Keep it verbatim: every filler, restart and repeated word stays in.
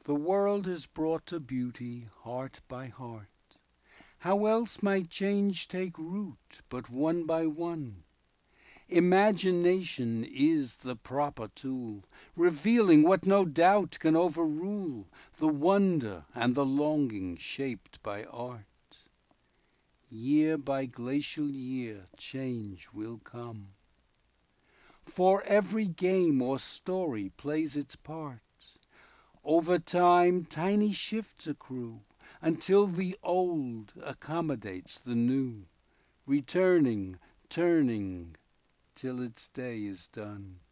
The world is brought to beauty heart by heart. How else might change take root but one by one? Imagination is the proper tool, Revealing what no doubt can overrule, The wonder and the longing shaped by art. Year by glacial year change will come, For every game or story plays its part. Over time tiny shifts accrue, Until the old accommodates the new, Returning, turning, till its day is done.